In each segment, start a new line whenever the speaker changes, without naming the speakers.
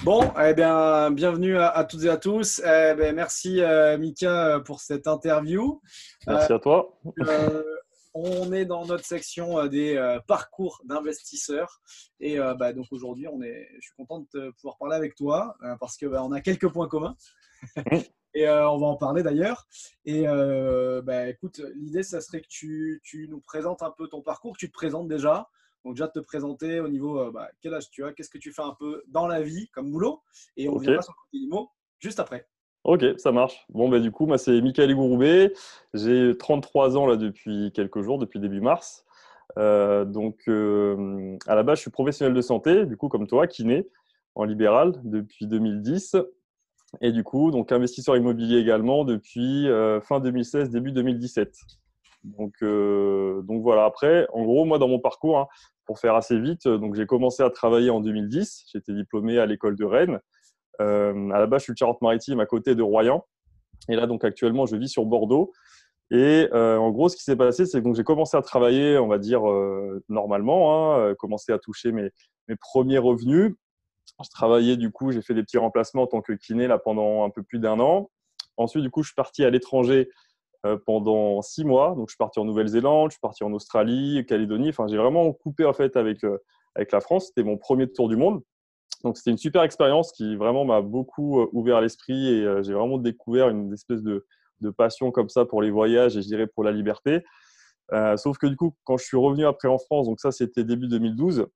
Bon, eh bien, bienvenue à toutes et à tous. Merci Mika pour cette interview. Euh,
Merci à toi.
euh, on est dans notre section des parcours d'investisseurs et donc aujourd'hui, je suis content de pouvoir parler avec toi parce que on a quelques points communs
Mm.
et on va en parler d'ailleurs. Et écoute, l'idée, ça serait que tu nous présentes un peu ton parcours, que tu te présentes déjà. Donc déjà de te présenter au niveau, quel âge tu as, qu'est-ce que tu fais un peu dans la vie comme boulot, et on
Ok,
viendra sur le côté IMO juste après.
ok, ça marche. Bon, du coup, moi, c'est Mickaël Gouroubet. J'ai 33 ans là depuis quelques jours, depuis début mars. À la base, je suis professionnel de santé, du coup, comme toi, kiné, en libéral depuis 2010. Et du coup, donc investisseur immobilier également depuis fin 2016, début 2017. Donc voilà, après, en gros, moi, dans mon parcours, hein, pour faire assez vite, donc j'ai commencé à travailler en 2010. J'étais diplômé à l'école de Rennes. À la base, je suis de Charente-Maritime, à côté de Royan. Et là, donc actuellement, je vis sur Bordeaux. Et en gros, ce qui s'est passé, c'est que donc, j'ai commencé à travailler, on va dire, normalement, hein, commencé à toucher mes premiers revenus. Je travaillais, du coup, j'ai fait des petits remplacements en tant que kiné là, pendant un peu plus d'un an. Ensuite, du coup, je suis parti à l'étranger pendant 6 mois. Donc, je suis parti en Nouvelle-Zélande, je suis parti en Australie, Calédonie. Enfin, j'ai vraiment coupé en fait avec la France. C'était mon premier tour du monde. Donc, c'était une super expérience qui vraiment m'a beaucoup ouvert l'esprit et j'ai vraiment découvert une espèce de passion comme ça pour les voyages et je dirais pour la liberté. Sauf que du coup, quand je suis revenu après en France, donc ça c'était début 2012,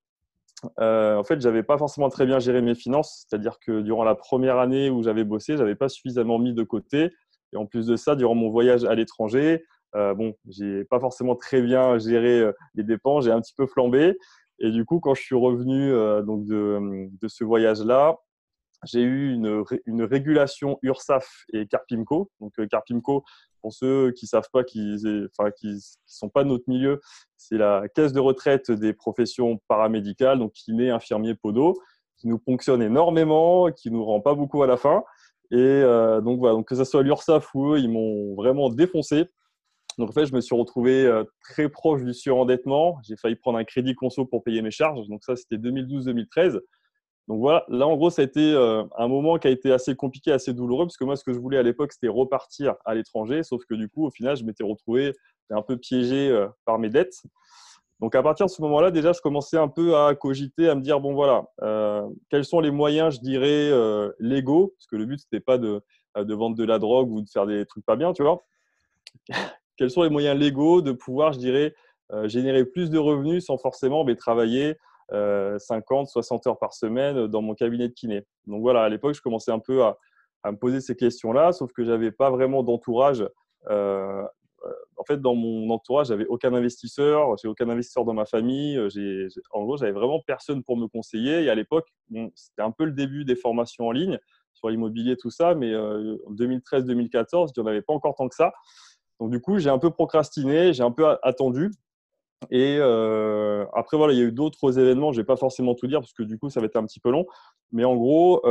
en fait, j'avais pas forcément très bien géré mes finances. C'est-à-dire que durant la première année où j'avais bossé, j'avais pas suffisamment mis de côté. Et en plus de ça, durant mon voyage à l'étranger, bon, j'ai pas forcément très bien géré les dépenses. J'ai un petit peu flambé. Et du coup, quand je suis revenu donc de ce voyage-là, j'ai eu une régulation URSSAF et Carpimco. Donc, Carpimco, pour ceux qui ne savent pas, qui sont pas de notre milieu, c'est la caisse de retraite des professions paramédicales, donc kiné, infirmier, podo, qui nous ponctionne énormément, qui nous rend pas beaucoup à la fin. Et donc, voilà, donc, que ce soit l'URSSAF ou eux, ils m'ont vraiment défoncé. Donc, en fait, je me suis retrouvé très proche du surendettement. J'ai failli prendre un crédit conso pour payer mes charges. Donc, ça, c'était 2012-2013. Donc voilà, là en gros, ça a été un moment qui a été assez compliqué, assez douloureux, parce que moi, ce que je voulais à l'époque, c'était repartir à l'étranger, sauf que du coup, au final, je m'étais retrouvé un peu piégé par mes dettes. Donc à partir de ce moment-là, déjà, je commençais un peu à cogiter, à me dire, bon voilà, quels sont les moyens, je dirais, légaux, parce que le but, c'était pas de vendre de la drogue ou de faire des trucs pas bien, tu vois. Quels sont les moyens légaux de pouvoir, je dirais, générer plus de revenus sans forcément travailler 50, 60 heures par semaine dans mon cabinet de kiné. Donc voilà, à l'époque, je commençais un peu à me poser ces questions-là, sauf que je n'avais pas vraiment d'entourage. Euh, En fait, dans mon entourage, j'avais aucun investisseur, j'ai aucun investisseur dans ma famille. En gros, j'avais vraiment personne pour me conseiller. Et à l'époque, bon, c'était un peu le début des formations en ligne sur l'immobilier, tout ça, mais en 2013-2014, il n'y en avait pas encore tant que ça. Donc du coup, j'ai un peu procrastiné, j'ai un peu attendu. Et après, voilà, il y a eu d'autres événements. Je ne vais pas forcément tout dire parce que du coup, ça va être un petit peu long. Mais en gros,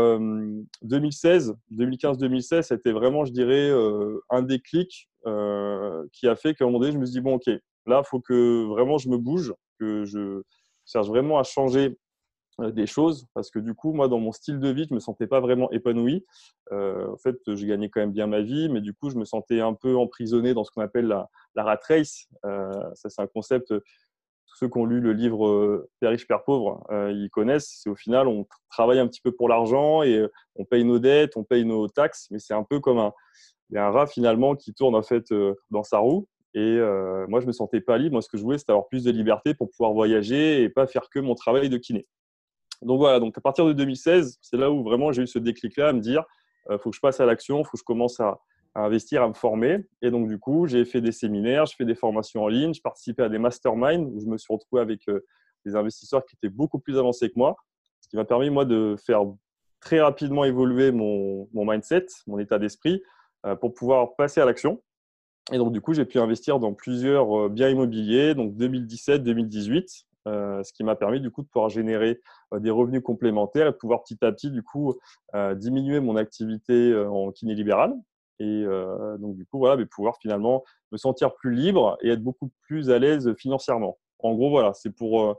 2016, 2015-2016, c'était vraiment, je dirais, un déclic qui a fait qu'à un moment donné, je me suis dit, bon, OK, là, il faut que vraiment je me bouge, que je cherche vraiment à changer des choses parce que du coup, moi, dans mon style de vie, je me sentais pas vraiment épanoui. En fait, je gagnais quand même bien ma vie, mais du coup, je me sentais un peu emprisonné dans ce qu'on appelle la rat race. Ça, c'est un concept, tous ceux qui ont lu le livre Père riche, Père pauvre, ils connaissent. C'est au final, on travaille un petit peu pour l'argent et on paye nos dettes, on paye nos taxes, mais c'est un peu comme il y a un rat finalement qui tourne en fait dans sa roue. Et moi, je me sentais pas libre. Moi, ce que je voulais, c'était avoir plus de liberté pour pouvoir voyager et pas faire que mon travail de kiné. Donc voilà, donc à partir de 2016, c'est là où vraiment j'ai eu ce déclic-là à me dire, faut que je passe à l'action, faut que je commence à investir, à me former. Et donc du coup, j'ai fait des séminaires, je fais des formations en ligne, je participais à des masterminds où je me suis retrouvé avec des investisseurs qui étaient beaucoup plus avancés que moi, ce qui m'a permis moi de faire très rapidement évoluer mon mindset, mon état d'esprit, pour pouvoir passer à l'action. Et donc, du coup, j'ai pu investir dans plusieurs biens immobiliers, donc 2017-2018, ce qui m'a permis du coup de pouvoir générer des revenus complémentaires et de pouvoir petit à petit du coup diminuer mon activité en kiné libéral. Et donc, du coup, voilà, mais pouvoir finalement me sentir plus libre et être beaucoup plus à l'aise financièrement. En gros, voilà, c'est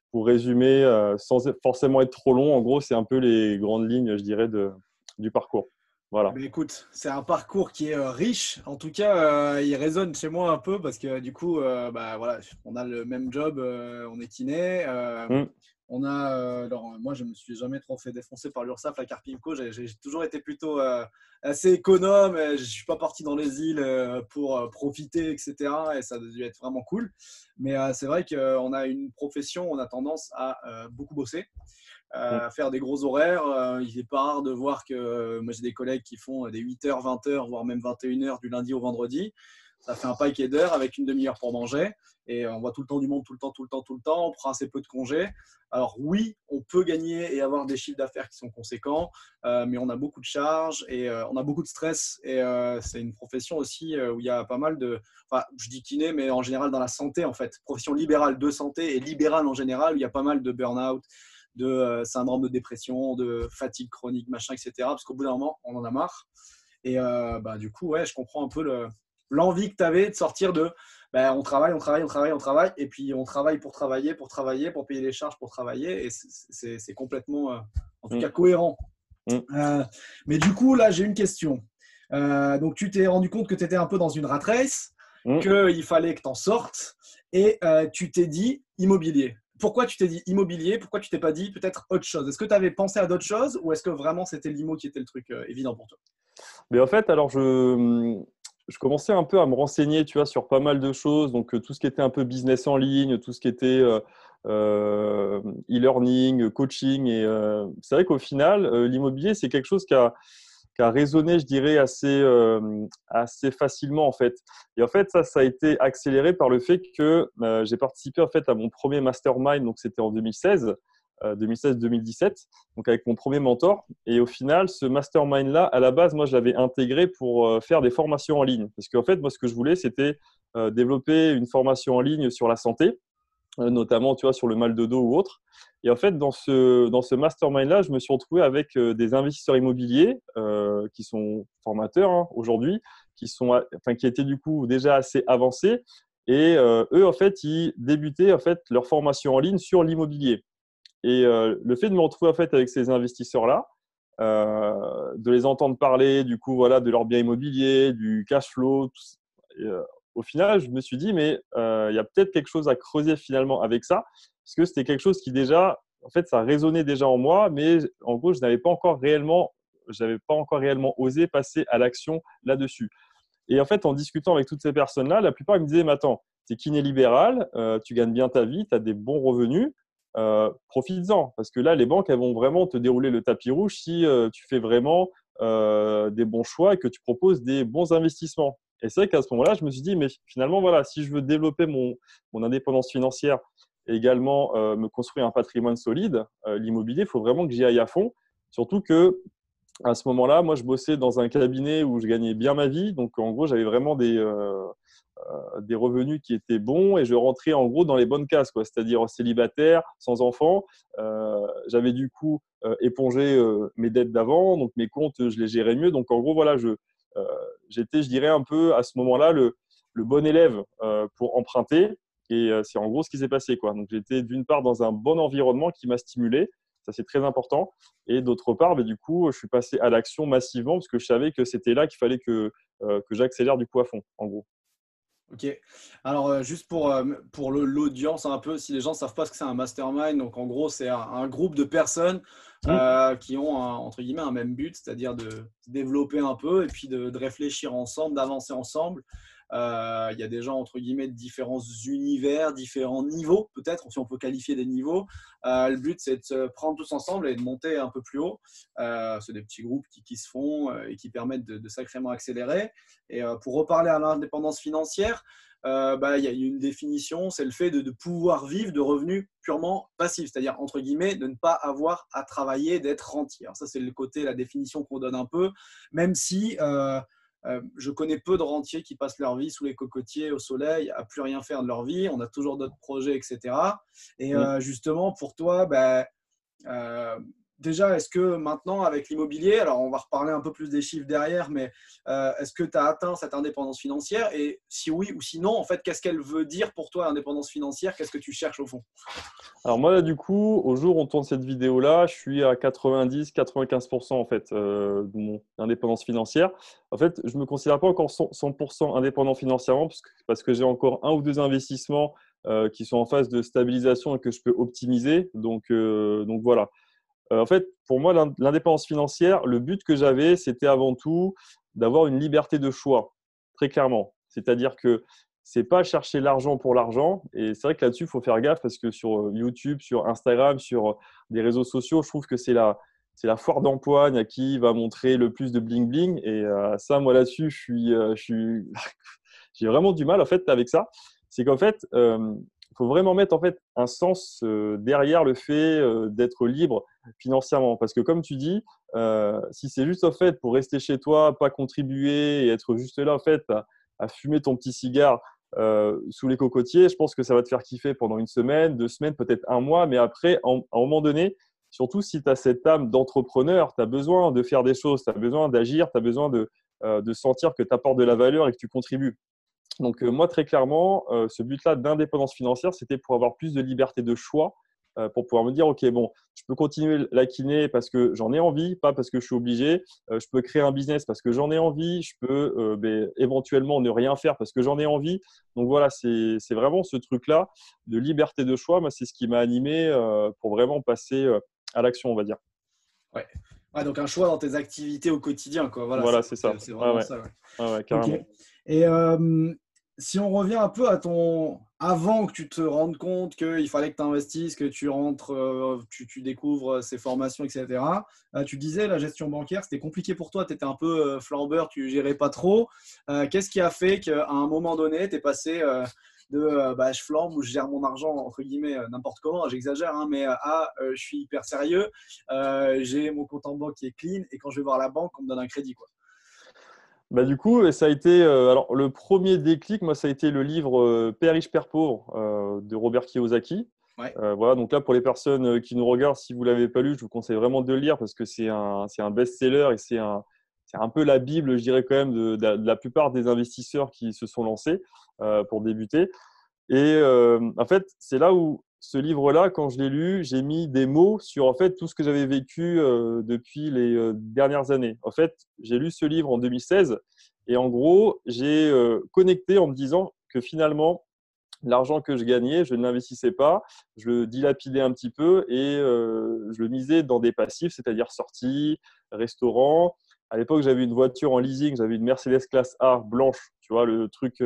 pour résumer, sans forcément être trop long, en gros, c'est un peu les grandes lignes, je dirais, du parcours. Voilà.
Mais écoute, c'est un parcours qui est riche. En tout cas, il résonne chez moi un peu parce que du coup, bah, voilà, on a le même job, on est kiné.
Mm.
On a, alors, moi, je ne me suis jamais trop fait défoncer par l'URSSAF, la Carpimco. J'ai toujours été plutôt assez économe. Je ne suis pas parti dans les îles pour profiter, etc. Et ça a dû être vraiment cool. Mais c'est vrai qu'on a une profession, on a tendance à beaucoup bosser.
Mm.
Faire des gros horaires. Il n'est pas rare de voir que moi j'ai des collègues qui font des 8h, 20h, voire même 21h du lundi au vendredi. Ça fait un paquet d'heures avec une demi-heure pour manger. Et on voit tout le temps du monde, tout le temps, tout le temps, tout le temps. On prend assez peu de congés. Alors oui, on peut gagner et avoir des chiffres d'affaires qui sont conséquents, mais on a beaucoup de charges et on a beaucoup de stress. Et c'est une profession aussi où il y a pas mal de… Enfin, je dis kiné, mais en général dans la santé, en fait. Profession libérale de santé et libérale en général, où il y a pas mal de burn-out, de syndrome de dépression, de fatigue chronique, machin, etc. Parce qu'au bout d'un moment, on en a marre. Et bah, du coup, ouais, je comprends un peu l'envie que tu avais de sortir de bah, on travaille, on travaille, on travaille, on travaille, et puis on travaille, pour travailler, pour payer les charges, pour travailler, et c'est complètement, en tout
Mm.
cas, cohérent.
Mm.
Mais du coup, là, j'ai une question. Donc, tu t'es rendu compte que tu étais un peu dans une rat race,
Mm.
qu'il fallait que tu en sortes, et tu t'es dit immobilier. Pourquoi tu t'es dit immobilier? Pourquoi tu t'es pas dit peut-être autre chose? Est-ce que tu avais pensé à d'autres choses ou est-ce que vraiment c'était l'IMO qui était le truc évident pour toi?
Mais en fait, alors je commençais un peu à me renseigner, tu vois, sur pas mal de choses. Donc, tout ce qui était un peu business en ligne, tout ce qui était e-learning, coaching. Et c'est vrai qu'au final, l'immobilier, c'est quelque chose qui a résonné, je dirais, assez facilement, en fait. Et en fait, ça a été accéléré par le fait que j'ai participé, en fait, à mon premier mastermind. Donc, c'était en 2016. 2016-2017, donc avec mon premier mentor. Et au final, ce mastermind-là, à la base, moi, je l'avais intégré pour faire des formations en ligne. Parce qu'en fait, moi, ce que je voulais, c'était développer une formation en ligne sur la santé, notamment, tu vois, sur le mal de dos ou autre. Et en fait, dans ce mastermind-là, je me suis retrouvé avec des investisseurs immobiliers qui sont formateurs hein, aujourd'hui, qui étaient du coup déjà assez avancés. Et eux, en fait, ils débutaient en fait, leur formation en ligne sur l'immobilier. Et le fait de me retrouver en fait avec ces investisseurs-là, de les entendre parler, du coup, voilà, de leur bien immobilier, du cash flow, et, au final, je me suis dit, mais il y a peut-être quelque chose à creuser finalement avec ça, parce que c'était quelque chose qui déjà, en fait, ça résonnait déjà en moi, mais en gros, je n'avais pas encore réellement osé passer à l'action là-dessus. Et en fait, en discutant avec toutes ces personnes-là, la plupart ils me disaient, mais attends, tu es kiné libéral, tu gagnes bien ta vie, tu as des bons revenus, profites-en. Parce que là, les banques, elles vont vraiment te dérouler le tapis rouge si tu fais vraiment des bons choix et que tu proposes des bons investissements. Et c'est vrai qu'à ce moment-là, je me suis dit, mais finalement, voilà, si je veux développer mon indépendance financière et également me construire un patrimoine solide, l'immobilier, il faut vraiment que j'y aille à fond. Surtout que à ce moment-là, moi, je bossais dans un cabinet où je gagnais bien ma vie. Donc, en gros, j'avais vraiment des revenus qui étaient bons et je rentrais en gros dans les bonnes cases, quoi. C'est-à-dire célibataire, sans enfant. J'avais du coup épongé mes dettes d'avant, donc mes comptes, je les gérais mieux. Donc, en gros, voilà, j'étais, je dirais, un peu à ce moment-là le bon élève pour emprunter. Et c'est en gros ce qui s'est passé, quoi. Donc, j'étais d'une part dans un bon environnement qui m'a stimulé. Ça, c'est très important. Et d'autre part, du coup, je suis passé à l'action massivement parce que je savais que c'était là qu'il fallait que j'accélère du coup à fond, en gros.
Ok. Alors, juste pour l'audience, un peu, si les gens ne savent pas ce que c'est un mastermind, donc en gros, c'est un groupe de personnes
Mmh.
qui ont, entre guillemets, un même but, c'est-à-dire de se développer un peu et puis de réfléchir ensemble, d'avancer ensemble. Il y a des gens, entre guillemets, de différents univers, différents niveaux, peut-être, si on peut qualifier des niveaux. Le but, c'est de se prendre tous ensemble et de monter un peu plus haut. C'est des petits groupes qui se font et qui permettent de sacrément accélérer. Et pour reparler à l'indépendance financière, il y a une définition, c'est le fait de pouvoir vivre de revenus purement passifs, c'est-à-dire, entre guillemets, de ne pas avoir à travailler, d'être rentier. Alors ça, c'est le côté, la définition qu'on donne un peu, même si je connais peu de rentiers qui passent leur vie sous les cocotiers au soleil, à plus rien faire de leur vie. On a toujours d'autres projets, etc. Et
Mmh.
justement, pour toi, euh, déjà, est-ce que maintenant, avec l'immobilier, alors on va reparler un peu plus des chiffres derrière, mais est-ce que tu as atteint cette indépendance financière? Et si oui ou sinon, en fait, qu'est-ce qu'elle veut dire pour toi, indépendance financière? Qu'est-ce que tu cherches au fond?
Alors moi, là, du coup, au jour où on tourne cette vidéo-là, je suis à 90-95% en fait, de mon indépendance financière. En fait, je ne me considère pas encore 100% indépendant financièrement parce que j'ai encore un ou deux investissements qui sont en phase de stabilisation et que je peux optimiser. Donc voilà. En fait, pour moi, l'indépendance financière, le but que j'avais, c'était avant tout d'avoir une liberté de choix, très clairement. C'est-à-dire que c'est pas chercher l'argent pour l'argent. Et c'est vrai que là-dessus, il faut faire gaffe parce que sur YouTube, sur Instagram, sur des réseaux sociaux, je trouve que c'est la foire d'empoigne à qui va montrer le plus de bling bling. Et ça, moi là-dessus, j'ai vraiment du mal en fait avec ça. C'est qu'en fait, il faut vraiment mettre en fait un sens derrière le fait d'être libre financièrement. Parce que comme tu dis, si c'est juste en fait pour rester chez toi, pas contribuer et être juste là en fait à fumer ton petit cigare sous les cocotiers, je pense que ça va te faire kiffer pendant une semaine, 2 semaines, peut-être un mois. Mais après, à un moment donné, surtout si tu as cette âme d'entrepreneur, tu as besoin de faire des choses, tu as besoin d'agir, tu as besoin de sentir que tu apportes de la valeur et que tu contribues. Donc, moi, très clairement, ce but-là d'indépendance financière, c'était pour avoir plus de liberté de choix, pour pouvoir me dire, OK, bon, je peux continuer la kiné parce que j'en ai envie, pas parce que je suis obligé. Je peux créer un business parce que j'en ai envie. Je peux éventuellement ne rien faire parce que j'en ai envie. Donc, voilà, c'est vraiment ce truc-là de liberté de choix. Moi, c'est ce qui m'a animé pour vraiment passer à l'action, on va dire.
Ouais. Ouais, donc un choix dans tes activités au quotidien, quoi. Voilà,
Voilà, c'est ça.
c'est
Ouais,
vraiment
ouais,
ça. Ouais.
ouais, ouais,
Ok.
carrément.
Et si on revient un peu à ton avant que tu te rendes compte qu'il fallait que tu investisses, que tu rentres, tu découvres ces formations, etc. Tu disais la gestion bancaire, c'était compliqué pour toi, tu étais un peu flambeur, tu gérais pas trop. Qu'est-ce qui a fait qu'à un moment donné, tu es passé de bah, je flambe ou je gère mon argent, entre guillemets, n'importe comment, j'exagère, hein, mais je suis hyper sérieux, j'ai mon compte en banque qui est clean et quand je vais voir la banque, on me donne un crédit, quoi.
Bah, du coup, ça a été. Alors, le premier déclic, moi, ça a été le livre Père riche, Père pauvre de Robert Kiyosaki.
Ouais.
Voilà, donc là, pour les personnes qui nous regardent, si vous ne l'avez pas lu, je vous conseille vraiment de le lire parce que c'est un best-seller et c'est un peu la Bible, je dirais, quand même, de la plupart des investisseurs qui se sont lancés pour débuter. Et en fait, c'est là où ce livre-là, quand je l'ai lu, j'ai mis des mots sur en fait tout ce que j'avais vécu depuis les dernières années. En fait, j'ai lu ce livre en 2016 et en gros, j'ai connecté en me disant que finalement, l'argent que je gagnais, je ne l'investissais pas, je le dilapidais un petit peu et je le misais dans des passifs, c'est-à-dire sorties, restaurants. À l'époque, j'avais une voiture en leasing, j'avais une Mercedes classe A blanche, tu vois, le truc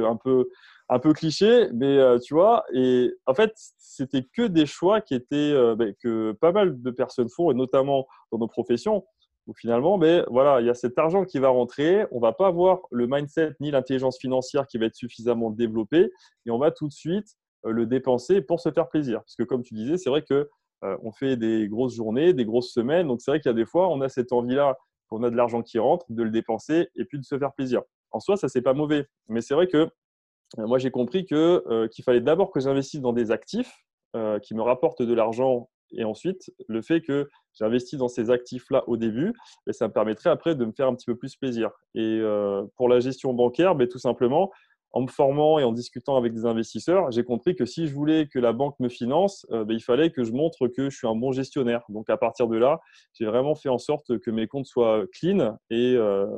un peu cliché, mais tu vois, et en fait, c'était que des choix qui étaient que pas mal de personnes font, et notamment dans nos professions, où finalement, voilà, il y a cet argent qui va rentrer, on ne va pas avoir le mindset ni l'intelligence financière qui va être suffisamment développée, et on va tout de suite le dépenser pour se faire plaisir. Parce que comme tu disais, c'est vrai que on fait des grosses journées, des grosses semaines, donc c'est vrai qu'il y a des fois, on a cette envie-là, qu'on a de l'argent qui rentre, de le dépenser et puis de se faire plaisir. En soi, ça, c'est pas mauvais, mais c'est vrai que moi, j'ai compris qu'il fallait d'abord que j'investisse dans des actifs qui me rapportent de l'argent. Et ensuite, le fait que j'investis dans ces actifs-là au début, ça me permettrait après de me faire un petit peu plus plaisir. Et pour la gestion bancaire, tout simplement, en me formant et en discutant avec des investisseurs, j'ai compris que si je voulais que la banque me finance, il fallait que je montre que je suis un bon gestionnaire. Donc à partir de là, j'ai vraiment fait en sorte que mes comptes soient clean et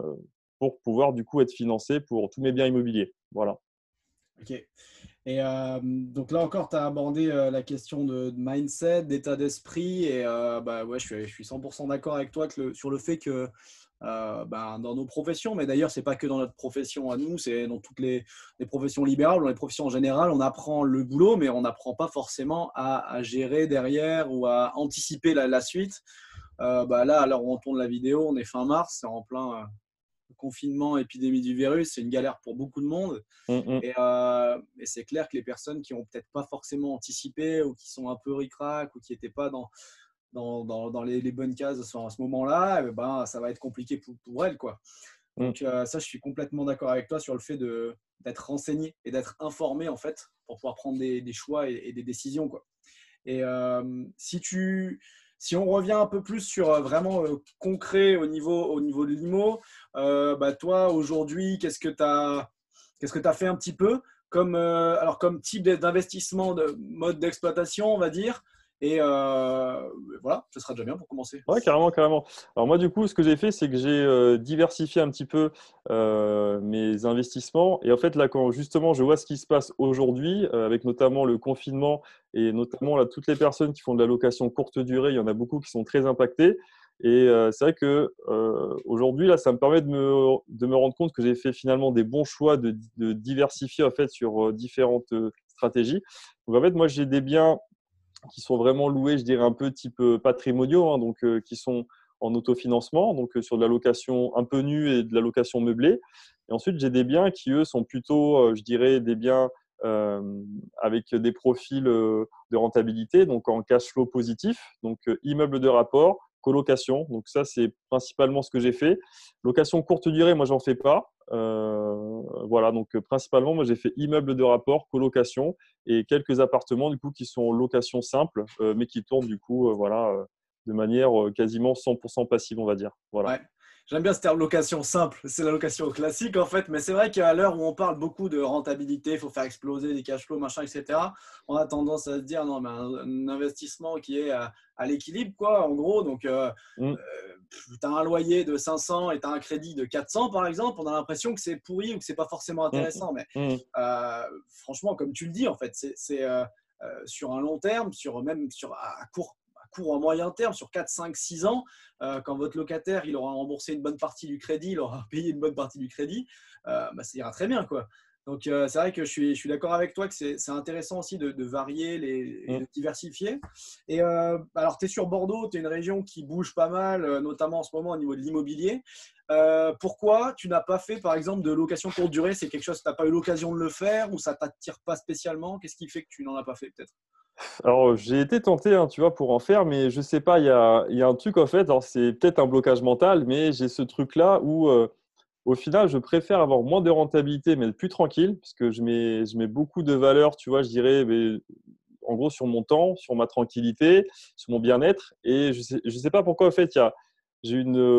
pour pouvoir du coup être financé pour tous mes biens immobiliers. Voilà.
Ok. Et donc là encore, tu as abordé la question de mindset, d'état d'esprit. Et bah, ouais, je suis 100% d'accord avec toi sur le fait que ben, dans nos professions, mais d'ailleurs, c'est pas que dans notre profession à nous, c'est dans toutes les professions libérales, dans les professions en général, on apprend le boulot, mais on n'apprend pas forcément à gérer derrière ou à anticiper la suite. Bah, là, à l'heure où on tourne la vidéo, on est fin mars, c'est en plein confinement, épidémie du virus, c'est une galère pour beaucoup de monde.
Mm,
Et c'est clair que les personnes qui n'ont peut-être pas forcément anticipé ou qui sont un peu ric-rac ou qui n'étaient pas dans les bonnes cases à ce moment-là, ben, ça va être compliqué pour elles, quoi.
mm.
Donc ça, je suis complètement d'accord avec toi sur le fait d'être renseigné et d'être informé, en fait, pour pouvoir prendre des choix et des décisions, quoi. Et si tu Si on revient un peu plus sur vraiment concret au niveau de l'IMO, toi, aujourd'hui, qu'est-ce que tu as fait un petit peu comme, alors, comme type d'investissement, de mode d'exploitation, on va dire. Et voilà, ce sera déjà bien pour commencer.
Ouais, carrément, carrément. Alors moi, du coup, ce que j'ai fait, c'est que j'ai diversifié un petit peu mes investissements. Et en fait, là, quand justement je vois ce qui se passe aujourd'hui, avec notamment le confinement et notamment là, toutes les personnes qui font de la location courte durée, il y en a beaucoup qui sont très impactées. Et c'est vrai que aujourd'hui, là, ça me permet de me rendre compte que j'ai fait finalement des bons choix de diversifier en fait sur différentes stratégies. Donc en fait, moi, j'ai des biens qui sont vraiment loués, je dirais un peu type patrimoniaux, hein, donc qui sont en autofinancement, donc sur de la location un peu nue et de la location meublée. Et ensuite, j'ai des biens qui, eux, sont plutôt, je dirais, des biens euh, avec des profils de rentabilité, donc en cash flow positif, donc immeuble de rapport, colocation. Donc ça, c'est principalement ce que j'ai fait. Location courte durée, moi, j'en fais pas. Voilà, donc principalement, moi, j'ai fait immeuble de rapport, colocation et quelques appartements du coup qui sont en location simple, mais qui tournent du coup, voilà, de manière quasiment 100% passive, on va dire. Voilà.
Ouais. J'aime bien ce terme location simple, c'est la location classique en fait, mais c'est vrai qu'à l'heure où on parle beaucoup de rentabilité, il faut faire exploser les cash flows, machin, etc., on a tendance à se dire non, mais un investissement qui est à l'équilibre, quoi, en gros. Donc,
Mm,
tu as un loyer de 500 et tu as un crédit de 400, par exemple, on a l'impression que c'est pourri ou que c'est pas forcément
mm,
intéressant. Mais
mm,
franchement, comme tu le dis, en fait, c'est sur un long terme, même à court ou à moyen terme, sur 4, 5, 6 ans, quand votre locataire il aura remboursé une bonne partie du crédit, il aura payé une bonne partie du crédit, ça ira très bien, quoi. Donc, c'est vrai que je suis d'accord avec toi que c'est intéressant aussi de varier et
mm.
de diversifier. Et alors, tu es sur Bordeaux, tu es une région qui bouge pas mal, notamment en ce moment au niveau de l'immobilier. Pourquoi tu n'as pas fait, par exemple, de location courte durée? C'est quelque chose que tu n'as pas eu l'occasion de le faire ou ça ne t'attire pas spécialement? Qu'est-ce qui fait que tu n'en as pas fait, peut-être?
Alors, j'ai été tenté, hein, tu vois, pour en faire, mais je sais pas, il y a un truc en fait, alors c'est peut-être un blocage mental, mais j'ai ce truc-là où au final, je préfère avoir moins de rentabilité, mais être plus tranquille, parce que je mets beaucoup de valeur, tu vois, je dirais, mais, en gros, sur mon temps, sur ma tranquillité, sur mon bien-être. Et je sais pas pourquoi, en fait, j'ai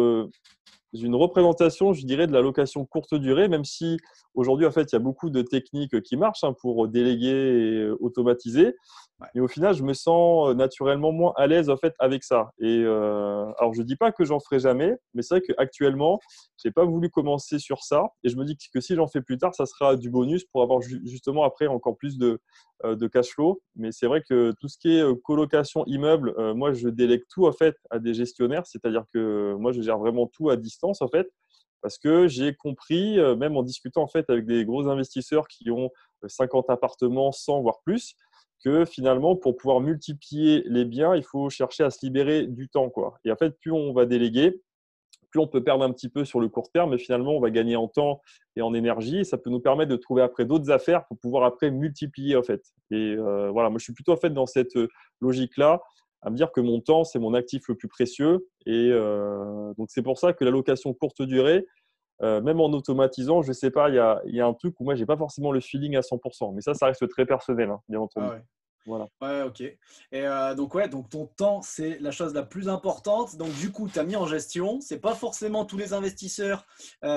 une représentation, je dirais, de la location courte durée, même si aujourd'hui, en fait, il y a beaucoup de techniques qui marchent hein, pour déléguer et automatiser.
Ouais.
Mais au final, je me sens naturellement moins à l'aise en fait avec ça. Et alors, je dis pas que j'en ferai jamais, mais c'est vrai qu'actuellement, j'ai pas voulu commencer sur ça. Et je me dis que si j'en fais plus tard, ça sera du bonus pour avoir justement après encore plus de cash flow. Mais c'est vrai que tout ce qui est colocation immeuble, moi, je délègue tout en fait à des gestionnaires. C'est-à-dire que moi, je gère vraiment tout à distance en fait. Parce que j'ai compris, même en discutant en fait avec des gros investisseurs qui ont 50 appartements, 100 voire plus, que finalement, pour pouvoir multiplier les biens, il faut chercher à se libérer du temps, quoi. Et en fait, plus on va déléguer, plus on peut perdre un petit peu sur le court terme, mais finalement, on va gagner en temps et en énergie. Et ça peut nous permettre de trouver après d'autres affaires pour pouvoir après multiplier, en fait. Et voilà, moi, je suis plutôt en fait dans cette logique-là, à me dire que mon temps, c'est mon actif le plus précieux. Et donc, c'est pour ça que la location courte durée, même en automatisant, je ne sais pas, il y a un truc où moi, je n'ai pas forcément le feeling à 100%. Mais ça reste très personnel, hein, bien
Ah
entendu.
ouais.
Voilà.
Ouais, ok. Et donc, ouais, donc ton temps, c'est la chose la plus importante. Donc, du coup, tu as mis en gestion. C'est pas forcément tous les investisseurs.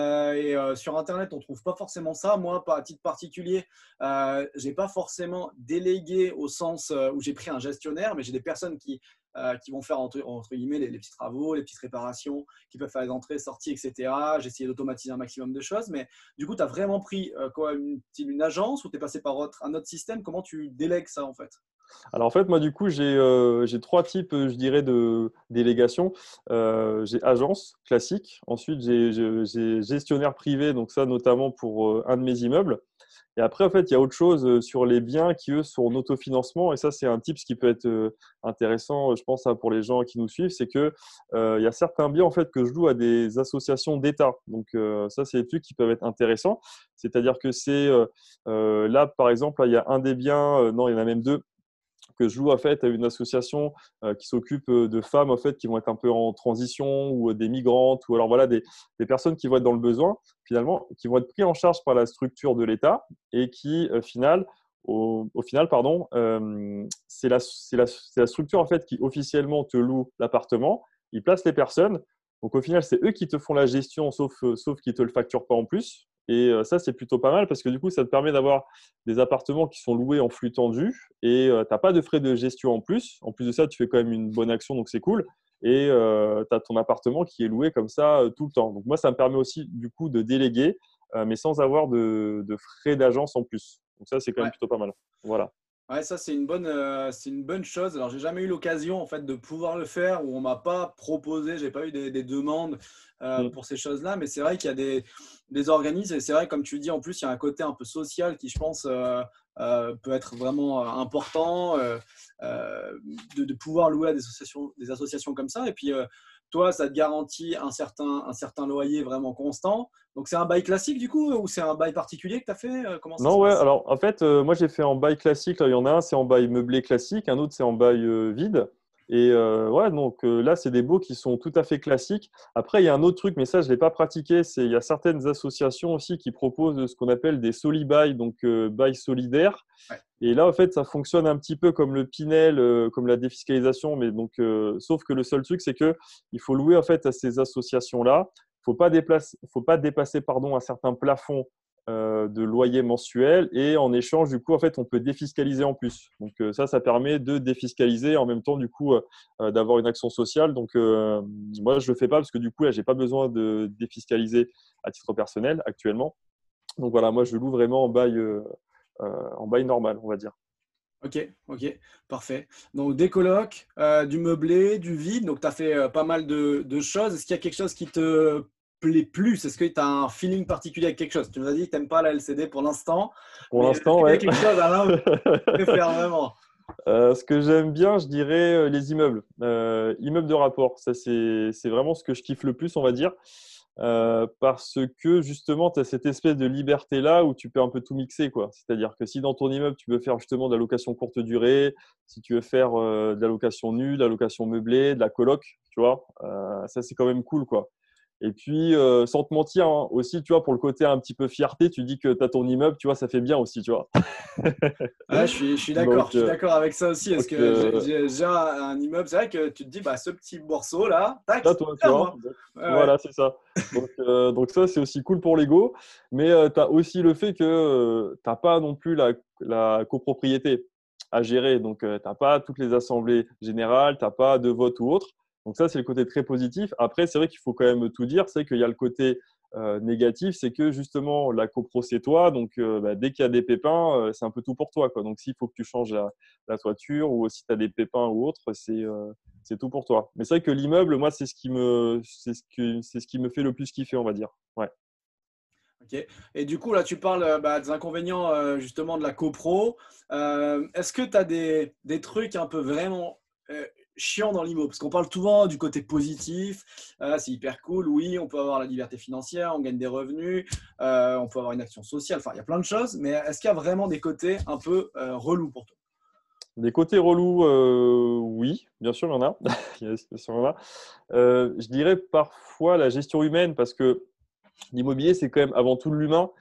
Et sur Internet, on trouve pas forcément ça. Moi, à titre particulier, j'ai pas forcément délégué au sens où j'ai pris un gestionnaire, mais j'ai des personnes qui vont faire entre guillemets les petits travaux, les petites réparations, qui peuvent faire les entrées, sorties, etc. J'ai essayé d'automatiser un maximum de choses. Mais du coup, tu as vraiment pris quoi, une agence ou tu es passé par un autre système? Comment tu délègues ça en fait?
Alors en fait, moi du coup, j'ai trois types, je dirais, de délégation. J'ai agence classique, ensuite j'ai gestionnaire privé, donc ça notamment pour un de mes immeubles. Et après, en fait, il y a autre chose sur les biens qui, eux, sont en autofinancement. Et ça, c'est un tips qui peut être intéressant, je pense, hein, pour les gens qui nous suivent. C'est que il y a certains biens, en fait, que je loue à des associations d'État. Donc, ça, c'est des trucs qui peuvent être intéressants. C'est-à-dire que c'est là, par exemple, là, il y a un des biens, non, il y en a même deux que je loue en fait à une association qui s'occupe de femmes en fait qui vont être un peu en transition ou des migrantes ou alors voilà des personnes qui vont être dans le besoin finalement qui vont être pris en charge par la structure de l'État et qui final au final, pardon, c'est la structure en fait qui officiellement te loue l'appartement. Ils placent les personnes. Donc au final, c'est eux qui te font la gestion, sauf qu'ils ne te le facturent pas en plus. Et ça, c'est plutôt pas mal parce que du coup, ça te permet d'avoir des appartements qui sont loués en flux tendu et tu n'as pas de frais de gestion en plus. En plus de ça, tu fais quand même une bonne action, donc c'est cool. Et tu as ton appartement qui est loué comme ça tout le temps. Donc moi, ça me permet aussi du coup de déléguer, mais sans avoir de frais d'agence en plus. Donc ça, c'est quand même
Ouais.
plutôt pas mal. Voilà.
Ouais, ça c'est une bonne chose. Alors j'ai jamais eu l'occasion en fait de pouvoir le faire ou on m'a pas proposé, j'ai pas eu des demandes
Mm.
pour ces choses-là. Mais c'est vrai qu'il y a des organismes et c'est vrai comme tu dis en plus il y a un côté un peu social qui je pense peut être vraiment important de pouvoir louer à des associations comme ça. Et puis toi ça te garantit un certain loyer vraiment constant. Donc c'est un bail classique du coup ou c'est un bail particulier que tu as fait? Comment ça se
Non, ouais,
passe?
alors en fait, moi j'ai fait en bail classique. Là, il y en a un, c'est en bail meublé classique, un autre, c'est en bail vide. Et ouais, donc là, c'est des baux qui sont tout à fait classiques. Après, il y a un autre truc, mais ça, je ne l'ai pas pratiqué. Il y a certaines associations aussi qui proposent ce qu'on appelle des soli-bail, donc bail solidaire.
Ouais.
Et là, en fait, ça fonctionne un petit peu comme le Pinel, comme la défiscalisation. Mais donc, sauf que le seul truc, c'est que il faut louer en fait à ces associations-là. Faut pas dépasser pardon, un certain plafond de loyer mensuel et en échange, du coup, en fait, on peut défiscaliser en plus. Donc ça permet de défiscaliser en même temps, du coup, d'avoir une action sociale. Donc moi, je le fais pas parce que du coup, là, j'ai pas besoin de défiscaliser à titre personnel actuellement. Donc voilà, moi, je loue vraiment en bail normal, on va dire.
Ok, ok, parfait. Donc des colocs, du meublé, du vide. Donc tu as fait pas mal de choses. Est-ce qu'il y a quelque chose qui te plaît plus? Est-ce que tu as un feeling particulier avec quelque chose? Tu nous as dit que tu n'aimes pas la LCD pour l'instant,
Pour
mais est-ce
l'instant,
qu'il y a
ouais.
quelque chose Alain que tu préfères vraiment?
Ce que j'aime bien, je dirais les immeubles. Immeubles de rapport, ça c'est vraiment ce que je kiffe le plus, on va dire. Parce que justement, tu as cette espèce de liberté-là où tu peux un peu tout mixer, quoi. C'est-à-dire que si dans ton immeuble, tu veux faire justement de la location courte durée, si tu veux faire de la location nue, de la location meublée, de la coloc, tu vois, ça c'est quand même cool, quoi. Et puis, sans te mentir, hein, aussi, tu vois, pour le côté un petit peu fierté, tu dis que tu as ton immeuble, tu vois, ça fait bien aussi, tu vois.
Ouais, je
Donc,
suis d'accord avec ça aussi. Est-ce
donc
que j'ai un immeuble, c'est vrai que tu te dis, bah, ce petit morceau là, tac,
à toi,
c'est
tu
à
vois.
moi.
Donc,
Ouais, ouais.
voilà, c'est ça. Donc ça, c'est aussi cool pour l'ego. Mais tu as aussi le fait que tu n'as pas non plus la copropriété à gérer. Donc, tu n'as pas toutes les assemblées générales, tu n'as pas de vote ou autre. Donc ça, c'est le côté très positif. Après, c'est vrai qu'il faut quand même tout dire. C'est qu'il y a le côté négatif, c'est que justement, la copro, c'est toi. Donc, bah, dès qu'il y a des pépins, c'est un peu tout pour toi, quoi. Donc, s'il faut que tu changes la toiture ou si tu as des pépins ou autre, c'est tout pour toi. Mais c'est vrai que l'immeuble, moi, c'est ce qui me fait le plus kiffer, on va dire. Ouais.
Ok. Et du coup, là, tu parles bah, des inconvénients justement de la copro. Est-ce que tu as des trucs un peu vraiment chiants dans l'IMO? Parce qu'on parle souvent du côté positif. C'est hyper cool. Oui, on peut avoir la liberté financière, on gagne des revenus, on peut avoir une action sociale. Enfin, il y a plein de choses. Mais est-ce qu'il y a vraiment des côtés un peu relous pour toi?
Des côtés relous, oui, bien sûr, il y en a. Bien sûr, il y en a. Je dirais parfois la gestion humaine, parce que l'immobilier, c'est quand même avant tout de l'humain.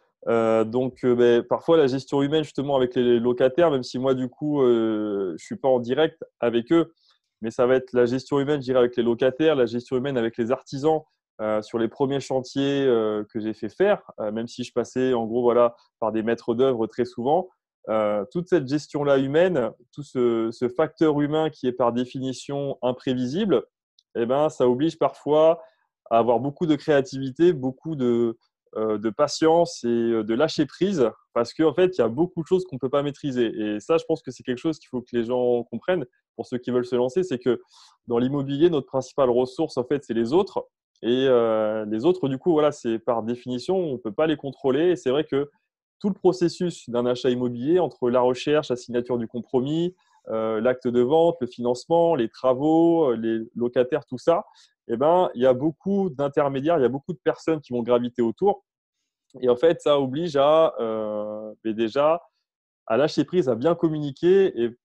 Donc, ben, parfois, la gestion humaine, justement, avec les locataires, même si moi, du coup, je ne suis pas en direct avec eux, mais ça va être la gestion humaine, je dirais, avec les locataires, la gestion humaine avec les artisans sur les premiers chantiers que j'ai fait faire, même si je passais, en gros, voilà, par des maîtres d'œuvre très souvent. Toute cette gestion-là humaine, tout ce facteur humain qui est par définition imprévisible, eh ben, ça oblige parfois à avoir beaucoup de créativité, beaucoup de patience et de lâcher prise parce qu'en fait, il y a beaucoup de choses qu'on ne peut pas maîtriser. Et ça, je pense que c'est quelque chose qu'il faut que les gens comprennent pour ceux qui veulent se lancer, c'est que dans l'immobilier, notre principale ressource, en fait, c'est les autres. Et les autres, du coup, voilà, c'est par définition, on ne peut pas les contrôler. Et c'est vrai que tout le processus d'un achat immobilier, entre la recherche, la signature du compromis, l'acte de vente, le financement, les travaux, les locataires, tout ça, eh ben, il y a beaucoup d'intermédiaires, il y a beaucoup de personnes qui vont graviter autour. Et en fait, ça oblige déjà à lâcher prise, à bien communiquer et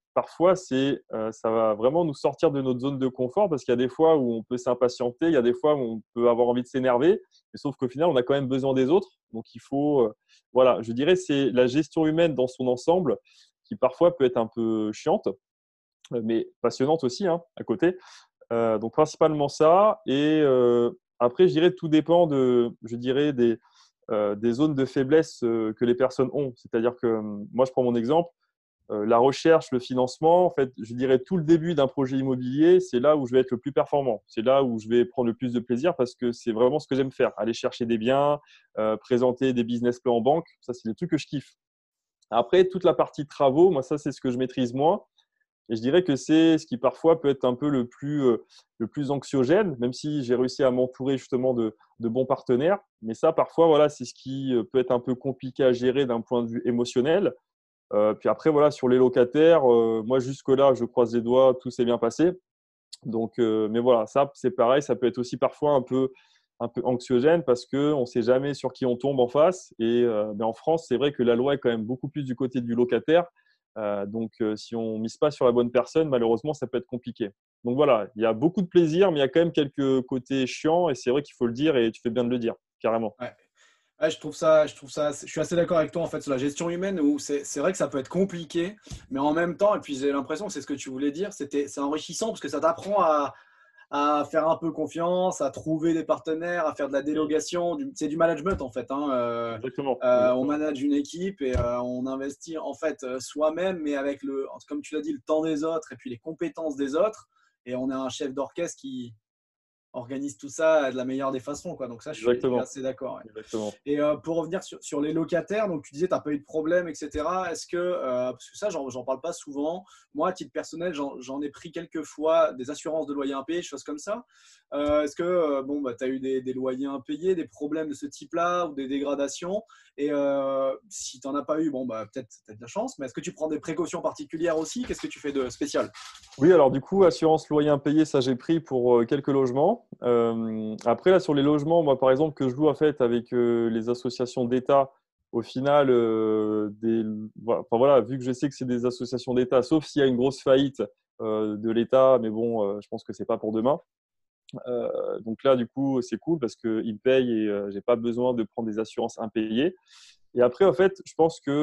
parfois, ça va vraiment nous sortir de notre zone de confort parce qu'il y a des fois où on peut s'impatienter, il y a des fois où on peut avoir envie de s'énerver, mais sauf qu'au final, on a quand même besoin des autres. Donc, il faut, voilà, je dirais, c'est la gestion humaine dans son ensemble qui parfois peut être un peu chiante, mais passionnante aussi hein, à côté. Donc, principalement ça. Et après, je dirais, tout dépend je dirais, des zones de faiblesse que les personnes ont. C'est-à-dire que moi, je prends mon exemple. La recherche, le financement, en fait, je dirais tout le début d'un projet immobilier, c'est là où je vais être le plus performant. C'est là où je vais prendre le plus de plaisir parce que c'est vraiment ce que j'aime faire. Aller chercher des biens, présenter des business plans en banque, ça, c'est des trucs que je kiffe. Après, toute la partie travaux, moi, ça, c'est ce que je maîtrise moins. Et je dirais que c'est ce qui parfois peut être un peu le plus anxiogène, même si j'ai réussi à m'entourer justement de bons partenaires. Mais ça, parfois, voilà, c'est ce qui peut être un peu compliqué à gérer d'un point de vue émotionnel. Puis après, voilà, sur les locataires, moi, jusque-là, je croise les doigts, tout s'est bien passé. Donc, mais voilà, ça, c'est pareil, ça peut être aussi parfois un peu anxiogène parce qu'on ne sait jamais sur qui on tombe en face. Et mais en France, c'est vrai que la loi est quand même beaucoup plus du côté du locataire. Donc, si on ne mise pas sur la bonne personne, malheureusement, ça peut être compliqué. Donc voilà, il y a beaucoup de plaisir, mais il y a quand même quelques côtés chiants. Et c'est vrai qu'il faut le dire et tu fais bien de le dire, carrément.
Ouais. Ouais, je suis assez d'accord avec toi en fait sur la gestion humaine où c'est vrai que ça peut être compliqué, mais en même temps, et puis j'ai l'impression que c'est ce que tu voulais dire, c'est enrichissant parce que ça t'apprend à faire un peu confiance, à trouver des partenaires, à faire de la délégation. C'est du management en fait. Hein.
Exactement,
On
exactement.
manage une équipe et on investit en fait soi-même, mais avec comme tu l'as dit, le temps des autres et puis les compétences des autres. Et on est un chef d'orchestre qui organise tout ça de la meilleure des façons, quoi. Donc ça, je suis
Exactement.
assez d'accord. Ouais.
Exactement.
Et pour revenir sur les locataires, donc tu disais, tu n'as pas eu de problème, etc. Est-ce que, parce que ça, j'en parle pas souvent. Moi, à titre personnel, j'en ai pris quelques fois des assurances de loyers impayés, des choses comme ça. Est-ce que, bon, bah, tu as eu des loyers impayés, des problèmes de ce type-là ou des dégradations? Et si tu n'en as pas eu, bon, bah, peut-être tu as de la chance, mais est-ce que tu prends des précautions particulières aussi? Qu'est-ce que tu fais de spécial?
Oui, alors du coup, assurance loyer impayé, ça j'ai pris pour quelques logements. Après, là, sur les logements, moi, par exemple, que je loue en fait avec les associations d'État, au final, enfin, voilà, vu que je sais que c'est des associations d'État, sauf s'il y a une grosse faillite de l'État, mais bon, je pense que c'est pas pour demain. Donc là, du coup, c'est cool parce qu'ils me payent et j'ai pas besoin de prendre des assurances impayées. Et après, en fait, je pense que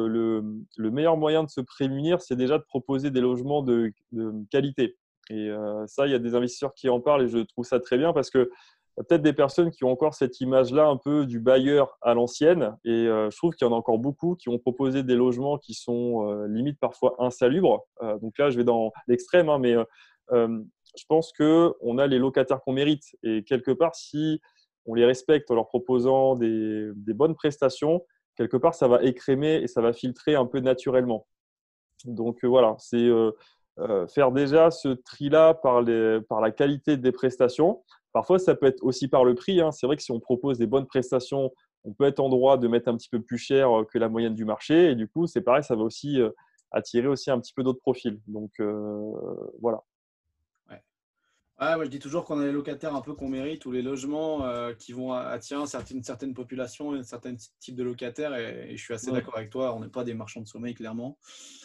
le meilleur moyen de se prémunir, c'est déjà de proposer des logements de qualité. Et ça, il y a des investisseurs qui en parlent et je trouve ça très bien parce que y a peut-être des personnes qui ont encore cette image-là un peu du bailleur à l'ancienne. Et je trouve qu'il y en a encore beaucoup qui ont proposé des logements qui sont limite parfois insalubres. Donc là, je vais dans l'extrême, hein, mais euh, je pense qu'on a les locataires qu'on mérite. Et quelque part, si on les respecte en leur proposant des bonnes prestations, quelque part, ça va écrémer et ça va filtrer un peu naturellement. Donc voilà, c'est faire déjà ce tri-là par la qualité des prestations. Parfois, ça peut être aussi par le prix. Hein. C'est vrai que si on propose des bonnes prestations, on peut être en droit de mettre un petit peu plus cher que la moyenne du marché. Et du coup, c'est pareil, ça va aussi attirer aussi un petit peu d'autres profils. Donc voilà.
Ouais. Ouais, moi, je dis toujours qu'on a les locataires un peu qu'on mérite ou les logements qui vont attirer une certaine population, un certain type de locataires. Et je suis assez
Mm.
d'accord avec toi. On n'est pas des marchands de sommeil, clairement.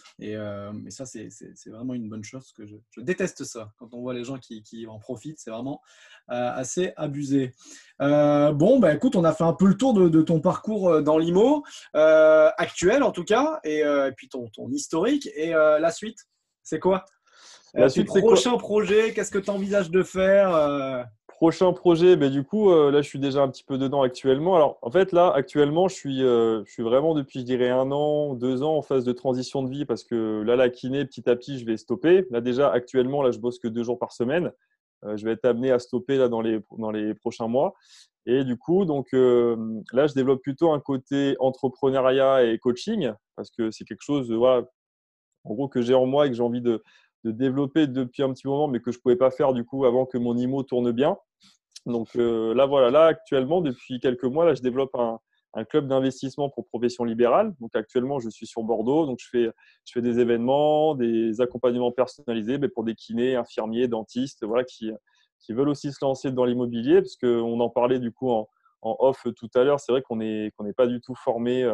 Mais ça, c'est vraiment une bonne chose. Que je déteste ça. Quand on voit les gens qui en profitent, c'est vraiment assez abusé. Bon, bah, écoute, on a fait un peu le tour de ton parcours dans l'IMO, actuel en tout cas, et puis ton historique. Et la suite, c'est quoi?
La
Tes
suite, c'est quoi?
prochains projets, qu'est-ce que tu envisages de faire?
Prochain projet, ben, du coup, là, je suis déjà un petit peu dedans actuellement. Alors, en fait, là, actuellement, je suis vraiment depuis, je dirais, 1 an, 2 ans en phase de transition de vie parce que là, la kiné, petit à petit, je vais stopper. Là, déjà, actuellement, là, je bosse que 2 jours par semaine. Je vais être amené à stopper là, dans les prochains mois. Et du coup, donc, là, je développe plutôt un côté entrepreneuriat et coaching parce que c'est quelque chose, voilà, en gros, que j'ai en moi et que j'ai envie de développer depuis un petit moment, mais que je ne pouvais pas faire du coup avant que mon IMO tourne bien. Donc là, voilà, là actuellement, depuis quelques mois, là, je développe un club d'investissement pour profession libérale. Donc actuellement, je suis sur Bordeaux. Donc je fais des événements, des accompagnements personnalisés mais pour des kinés, infirmiers, dentistes, voilà, qui veulent aussi se lancer dans l'immobilier, parce qu'on en parlait du coup en off tout à l'heure. C'est vrai qu'on n'est pas du tout formé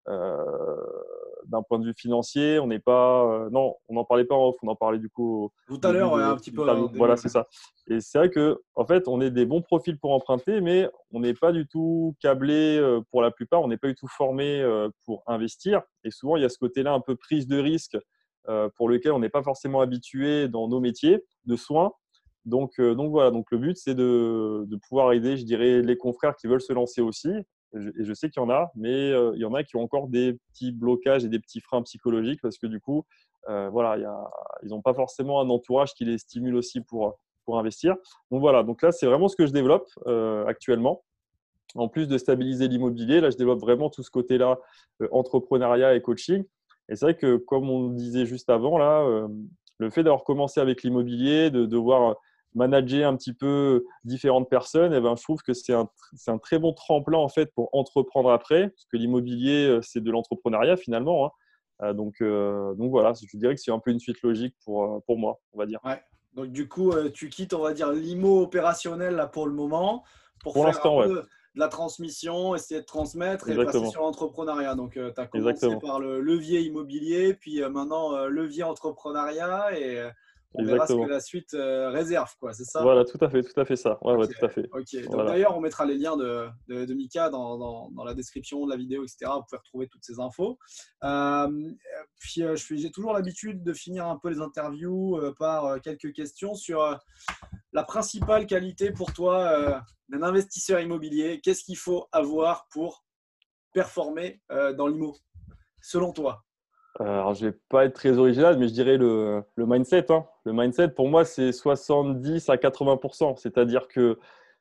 Euh, D'un point de vue financier, on n'est pas. Non, on n'en parlait pas en off, on en parlait du coup au
Tout à
début
l'heure, ouais,
de
un petit peu en
l'interview.
début.
Voilà,
Ouais.
c'est ça. Et c'est vrai que, en fait, on est des bons profils pour emprunter, mais on n'est pas du tout câblé pour la plupart, on n'est pas du tout formé pour investir. Et souvent, il y a ce côté-là un peu prise de risque pour lequel on n'est pas forcément habitué dans nos métiers de soins. Donc voilà, donc le but, c'est de pouvoir aider, je dirais, les confrères qui veulent se lancer aussi. Et je sais qu'il y en a, mais il y en a qui ont encore des petits blocages et des petits freins psychologiques parce que du coup, voilà, ils n'ont pas forcément un entourage qui les stimule aussi pour investir. Donc voilà, donc là, c'est vraiment ce que je développe actuellement. En plus de stabiliser l'immobilier, là, je développe vraiment tout ce côté-là, entrepreneuriat et coaching. Et c'est vrai que, comme on disait juste avant, là, le fait d'avoir commencé avec l'immobilier, de devoir manager un petit peu différentes personnes, eh ben, je trouve que c'est un très bon tremplin en fait, pour entreprendre après, parce que l'immobilier, c'est de l'entrepreneuriat finalement. Hein. Donc voilà, je dirais que c'est un peu une suite logique pour moi, on va dire.
Ouais. Donc, du coup, tu quittes, on va dire, l'IMO opérationnel là, pour le moment pour
Pour
faire un
l'instant, ouais,
peu de la transmission, essayer de transmettre et passer
exactement.
sur l'entrepreneuriat. Donc, tu as commencé
Exactement.
par le levier immobilier, puis maintenant levier entrepreneuriat et on verra ce que
Exactement.
la suite réserve, quoi. C'est ça?
Voilà, tout à fait ça. Ouais,
Ok,
ouais, tout à fait.
ok. Donc
Voilà.
d'ailleurs, on mettra les liens de Mika dans la description de la vidéo, etc. Vous pouvez retrouver toutes ces infos. Euh, Puis j'ai toujours l'habitude de finir un peu les interviews par quelques questions sur la principale qualité pour toi d'un investisseur immobilier. Qu'est-ce qu'il faut avoir pour performer dans l'IMO, selon toi?
Alors, je vais pas être très original, mais je dirais le mindset. Hein. Le mindset, pour moi, c'est 70 à 80%. C'est-à-dire que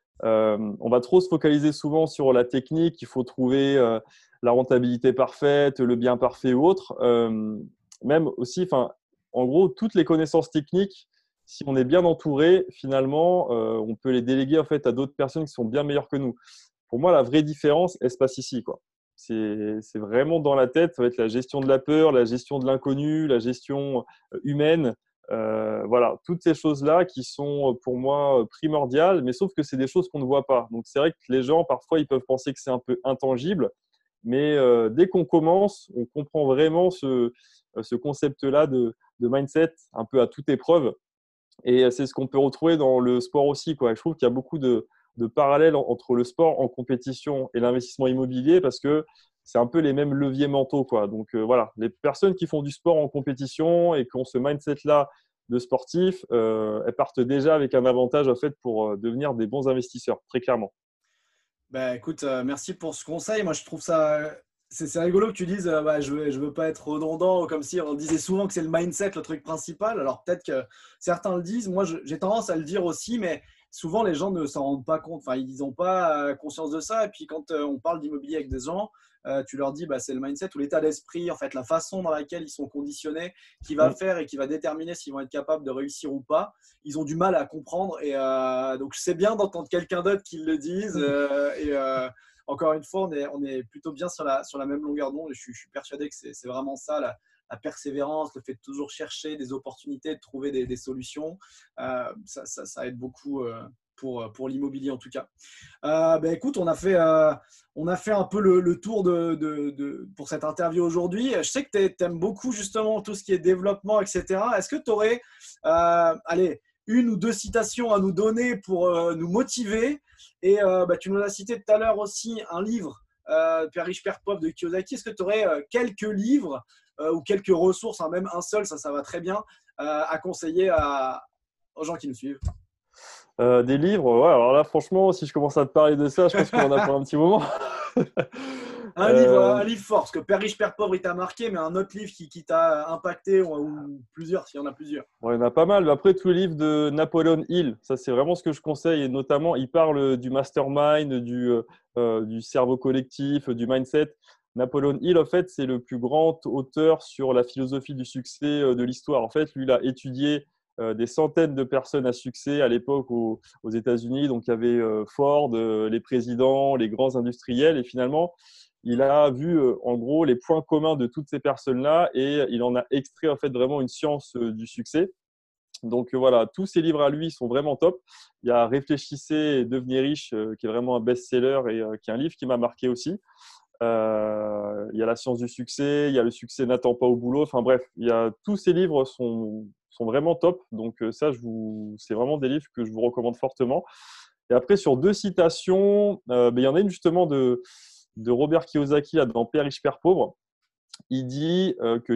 on va trop se focaliser souvent sur la technique. Il faut trouver la rentabilité parfaite, le bien parfait ou autre. Même aussi, enfin, en gros, toutes les connaissances techniques, si on est bien entouré, finalement, on peut les déléguer en fait à d'autres personnes qui sont bien meilleures que nous. Pour moi, la vraie différence, elle se passe ici, quoi. C'est vraiment dans la tête, ça va être la gestion de la peur, la gestion de l'inconnu, la gestion humaine. Voilà, toutes ces choses-là qui sont pour moi primordiales, mais sauf que c'est des choses qu'on ne voit pas. Donc c'est vrai que les gens, parfois, ils peuvent penser que c'est un peu intangible, mais dès qu'on commence, on comprend vraiment ce concept-là de mindset un peu à toute épreuve. Et c'est ce qu'on peut retrouver dans le sport aussi, quoi. Je trouve qu'il y a beaucoup de parallèles entre le sport en compétition et l'investissement immobilier parce que c'est un peu les mêmes leviers mentaux, quoi. Donc voilà, les personnes qui font du sport en compétition et qui ont ce mindset-là de sportif, elles partent déjà avec un avantage en fait pour devenir des bons investisseurs, très clairement.
Bah, écoute, merci pour ce conseil. Moi, je trouve ça. C'est rigolo que tu dises bah, je veux pas être redondant, comme si on disait souvent que c'est le mindset le truc principal. Alors peut-être que certains le disent. Moi, j'ai tendance à le dire aussi, mais souvent les gens ne s'en rendent pas compte. Enfin, ils n'ont pas conscience de ça. Et puis quand on parle d'immobilier avec des gens, tu leur dis bah, c'est le mindset ou l'état d'esprit, en fait, la façon dans laquelle ils sont conditionnés, qui va
Mm.
faire et qui va déterminer s'ils vont être capables de réussir ou pas. Ils ont du mal à comprendre. Et donc, c'est bien d'entendre quelqu'un d'autre qui le dise. Encore une fois, on est plutôt bien sur la même longueur d'onde. Je suis persuadé que c'est vraiment ça, la persévérance, le fait de toujours chercher des opportunités, de trouver des solutions. Ça aide beaucoup pour l'immobilier en tout cas. Ben, écoute, on a fait un peu le tour pour cette interview aujourd'hui. Je sais que tu aimes beaucoup justement tout ce qui est développement, etc. Est-ce que tu aurais allez, une ou deux citations à nous donner pour nous motiver? Et bah, tu nous as cité tout à l'heure aussi un livre, Père riche, Père pauvre de Kiyosaki. Est-ce que tu aurais quelques livres ou quelques ressources, hein, même un seul, ça va très bien, à conseiller aux gens qui nous suivent?
Des livres, ouais, alors là, franchement, si je commence à te parler de ça, je pense qu'on en a pour un petit moment.
Un
Euh,
livre fort, parce que Père riche, Père pauvre, il t'a marqué, mais un autre livre qui t'a impacté, ou plusieurs, s'il y en a plusieurs.
Bon, il y en a pas mal. Après, tous les livres de Napoleon Hill, ça c'est vraiment ce que je conseille. Et notamment, il parle du mastermind, du cerveau collectif, du mindset. Napoleon Hill, en fait, c'est le plus grand auteur sur la philosophie du succès de l'histoire. En fait, lui, il a étudié des centaines de personnes à succès à l'époque aux États-Unis. Donc, il y avait Ford, les présidents, les grands industriels. Et finalement, il a vu en gros les points communs de toutes ces personnes-là et il en a extrait en fait vraiment une science du succès. Donc voilà, tous ces livres à lui sont vraiment top. Il y a Réfléchissez et devenez riche qui est vraiment un best-seller et qui est un livre qui m'a marqué aussi. Il y a La science du succès, il y a Le succès n'attend pas au boulot. Enfin bref, tous ces livres sont vraiment top. Donc ça, c'est vraiment des livres que je vous recommande fortement. Et après, sur deux citations, il y en a une justement de Robert Kiyosaki là, dans Père riche, Père pauvre. Il dit que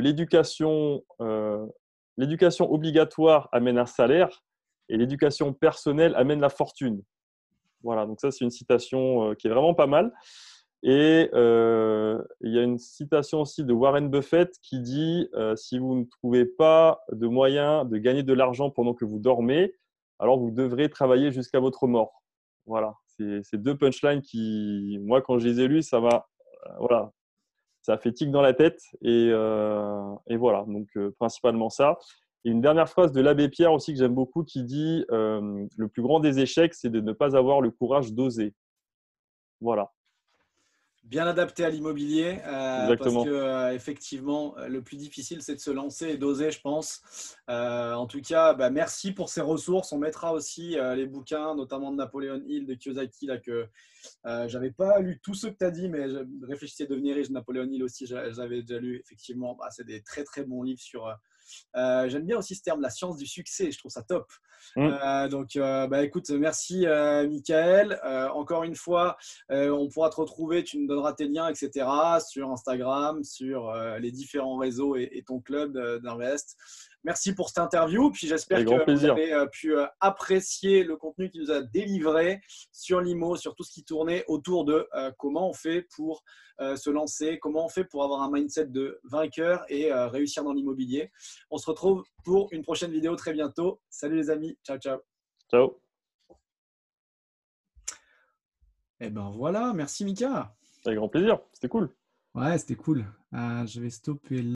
l'éducation obligatoire amène un salaire et l'éducation personnelle amène la fortune. Voilà, donc ça, c'est une citation qui est vraiment pas mal. Et il y a une citation aussi de Warren Buffett qui dit si vous ne trouvez pas de moyen de gagner de l'argent pendant que vous dormez, alors vous devrez travailler jusqu'à votre mort. Voilà, c'est deux punchlines qui, moi, quand je les ai lus, voilà, ça a fait tic dans la tête. Et voilà, donc principalement ça. Et une dernière phrase de l'abbé Pierre aussi que j'aime beaucoup qui dit le plus grand des échecs, c'est de ne pas avoir le courage d'oser. Voilà.
Bien adapté à l'immobilier, parce que
Exactement.
effectivement, le plus difficile, c'est de se lancer et d'oser, je pense. En tout cas, bah, merci pour ces ressources. On mettra aussi les bouquins, notamment de Napoléon Hill, de Kiyosaki, là, que j'avais pas lu tous ceux que tu as dit, mais je réfléchissais à devenir riche. Napoléon Hill aussi, j'avais déjà lu. Effectivement, bah, c'est des très très bons livres sur. J'aime bien aussi ce terme, la science du succès. Je trouve ça top.
Mm.
Donc, bah, écoute, merci Michael. Encore une fois, on pourra te retrouver, tu nous donneras tes liens, etc. sur Instagram, sur les différents réseaux et ton club d'Invest. Merci pour cette interview. Puis j'espère
Avec grand
que vous
plaisir.
avez pu apprécier le contenu qu'il nous a délivré sur l'IMO, sur tout ce qui tournait autour de comment on fait pour se lancer, comment on fait pour avoir un mindset de vainqueur et réussir dans l'immobilier. On se retrouve pour une prochaine vidéo très bientôt. Salut les amis. Ciao, ciao.
Ciao.
Et ben voilà. Merci Mika.
Avec grand plaisir. C'était cool.
Ouais, c'était cool. Je vais stopper là.